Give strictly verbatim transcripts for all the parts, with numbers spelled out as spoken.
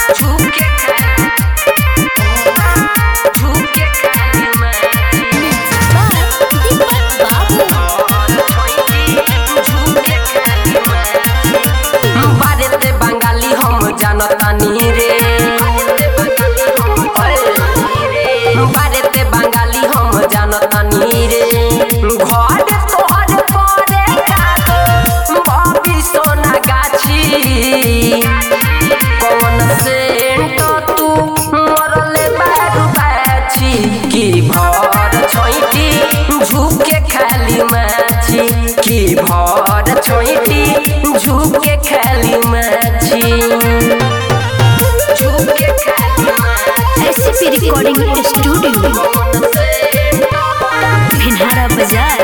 झुके झुके खाली माची झुके खाली माची बारे ते बंगाली हम जानतानी रे बारे ते बंगाली हम जानतानी रे घर तोहर परे कागो बबी सोना गाछी कौन सेंट तू मरले बारू बाछी की भर छोइटी झुके खाली माछी की भर छोइटी झुके खाली माछी झुके खाली माछी एससीपी रिकॉर्डिंग स्टूडियो भिनहारा बाजार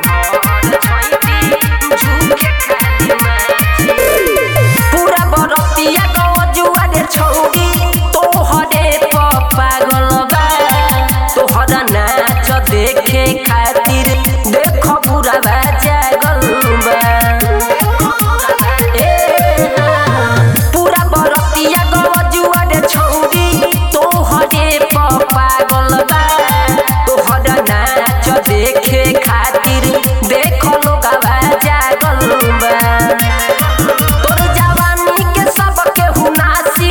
पूरा बरतिया गजुआ रे छौरी तोहरे पागल बा तोहरा नाच देखे खातिर देख पूरा जागल बा पूरा बरतिया गजुआ रे छौरी तोहरे पागल बा तोहरा नाच देखे खातिर देख लोगवा जागल बा तोर जवानी के सबके हुनासी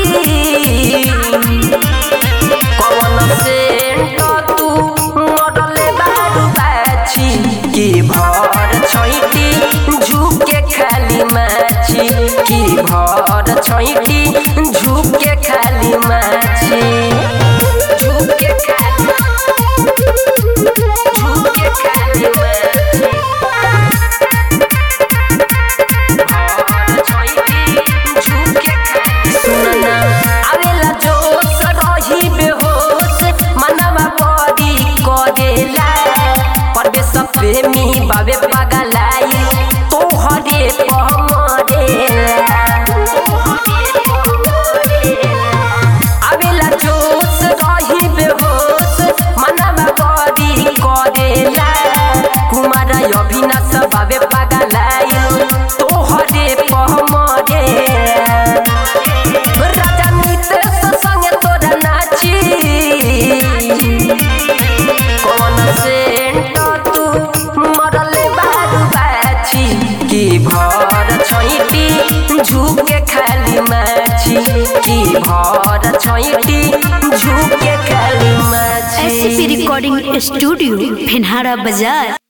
कौन सेंट तू मरले बारू बाछी की भर छोइटी झुके खाली माछी की भर छोइटी झुके खाली माछी झुके खाली झुके खाली माछी सुनना आवेला जोश रही बेहोश मनवा बड़ी करेला परवेश प्रेमी बाबे पगलाई तोहरे पमरेला आवेला जोश रही बेहोश मनवा बड़ी करेला कुमार अविनाश बाबे पगलाई तोहरे पमरेला राजा नितेश संगे तोरा नाची कौन सेंट तू मरले बारू बाछी की भर छोइटी झुके खाली माछी की भर छोइटी झुके खाली माछी एससीपी रिकॉर्डिंग स्टूडियो भिनहारा बाजार।